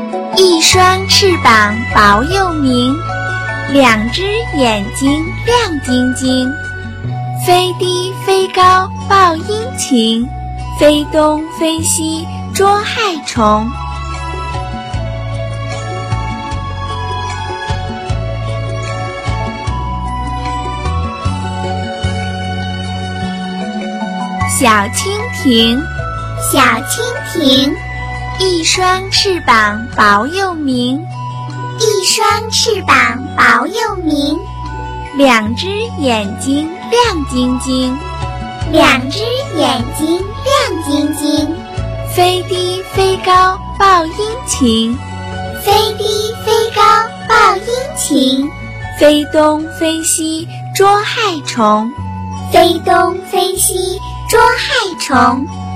一双翅膀薄又明，两只眼睛亮晶晶。飞低飞高报阴晴，飞东飞西捉害虫。小蜻蜓， 小蜻蜓， 一双翅膀薄又明， 一双翅膀薄又明， 两只眼睛亮晶晶， 两只眼睛亮晶晶。 飞低飞高报阴晴， 飞低飞高报阴晴， 飞东飞西捉害虫， 飞东飞西捉害虫。